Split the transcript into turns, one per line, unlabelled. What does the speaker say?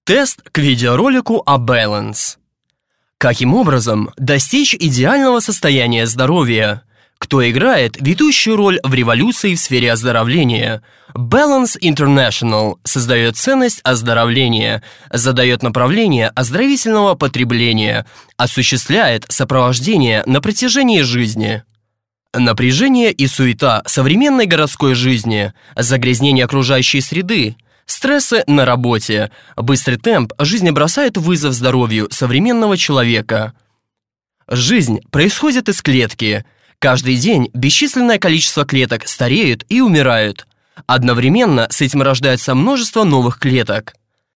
Тест к видеоролику о Balance. Каким образом достичь идеального состояния здоровья? Кто играет ведущую роль в революции в сфере оздоровления? Balance International создает ценность оздоровления, задает направление оздоровительного потребления, осуществляет сопровождение на протяжении жизни. Напряжение и суета современной городской жизни, загрязнение окружающей среды, стрессы на работе, быстрый темп жизни бросает вызов здоровью современного человека. Жизнь происходит из клетки. Каждый день бесчисленное количество клеток стареют и умирают. Одновременно с этим рождается множество новых клеток.